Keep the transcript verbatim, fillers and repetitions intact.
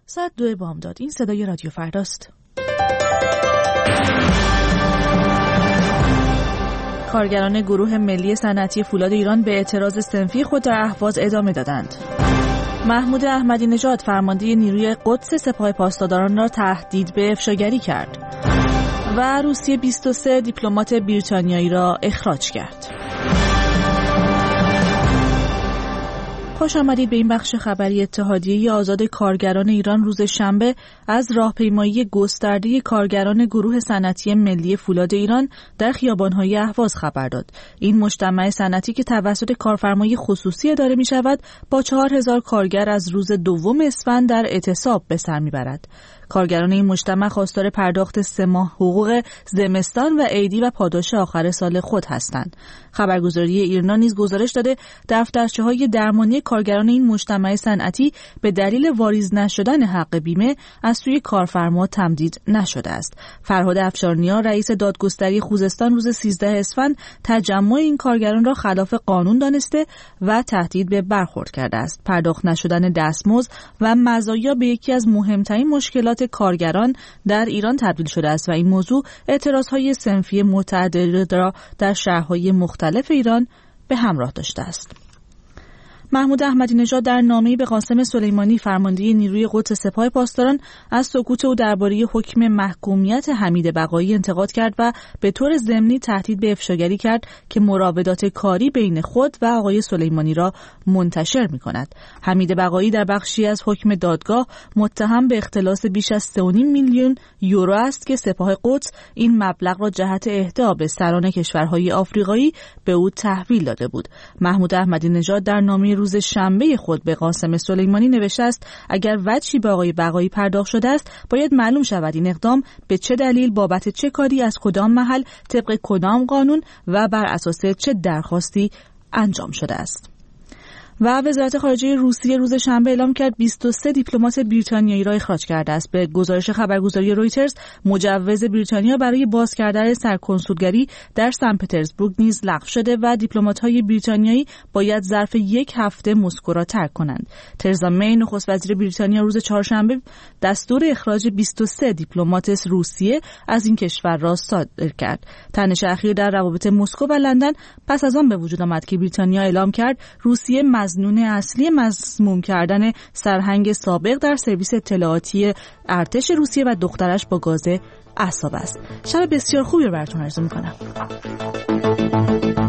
ساعت دو بامداد. این صدای رادیو فرداست. کارگران گروه ملی صنعتی فولاد ایران به اعتراض صنفی خود در اهواز ادامه دادند. محمود احمدی نژاد فرمانده نیروی قدس سپاه پاسداران را تهدید به افشاگری کرد و روسیه بیست و سه دیپلمات بریتانیایی را اخراج کرد. خوش آمدید به این بخش خبری اتحادیه آزاد کارگران ایران روز شنبه از راهپیمایی گسترده کارگران گروه صنعتی ملی فولاد ایران در خیابان‌های اهواز خبر داد. این مجتمع صنعتی که توسط کارفرمای خصوصی اداره می‌شود با چهار هزار کارگر از روز دوم اسفند در اعتصاب به سر می‌برد. کارگران این مجتمع خواستار پرداخت سه ماه حقوق زمستان و عیدی و پاداش آخر سال خود هستند. خبرگزاری ایرنا نیز گزارش داده دفترچه‌های درمانی کارگران این مجتمع صنعتی به دلیل واریز نشدن حق بیمه از سوی کارفرما تمدید نشده است. فرهاد افشارنیا رئیس دادگستری خوزستان روز سیزده اسفند تجمع این کارگران را خلاف قانون دانسته و تهدید به برخورد کرده است. پرداخت نشدن دستمزد و مزایا به یکی از مهمترین مشکلات کارگران در ایران تبدیل شده است و این موضوع اعتراضهای صنفی متعدد را در شهرهای مختلف ایران به همراه داشته است. محمود احمدی نژاد در نامه‌ای به قاسم سلیمانی فرمانده نیروی قدس سپاه پاسداران از سکوت او درباره حکم محکومیت حمید بقایی انتقاد کرد و به طور ضمنی تهدید به افشاگری کرد که مراودات کاری بین خود و آقای سلیمانی را منتشر می‌کند. حمید بقایی در بخشی از حکم دادگاه متهم به اختلاس بیش از سه و نیم میلیون یورو است که سپاه قدس این مبلغ را جهت اهدا به سران کشورهای آفریقایی به او تحویل داده بود. محمود احمدی نژاد در نامه روز شنبه خود به قاسم سلیمانی نوشته است اگر وجهی به آقای بقایی پرداخت شده است باید معلوم شود این اقدام به چه دلیل بابت چه کاری از کدام محل طبق کدام قانون و بر اساس چه درخواستی انجام شده است. و وزارت خارجه روسیه روز شنبه اعلام کرد بیست و سه دیپلمات بریتانیایی را اخراج کرده است. به گزارش خبرگزاری رویترز مجوز بریتانیا برای باز کردن سرکنسولگری در سن پترزبورگ نیز لغو شده و دیپلمات‌های بریتانیایی باید ظرف یک هفته مسکو را ترک کنند. ترزا می نخست وزیر بریتانیا روز چهارشنبه دستور اخراج بیست و سه دیپلمات روسیه از این کشور را صادر کرد. تنش اخیر در روابط مسکو و لندن پس از آن به وجود آمد که بریتانیا اعلام کرد روسیه مظنون اصلی مسموم کردن سرهنگ سابق در سرویس اطلاعاتی ارتش روسیه و دخترش با گاز اعصاب است. شب بسیار خوبی رو براتون آرزو می‌کنم.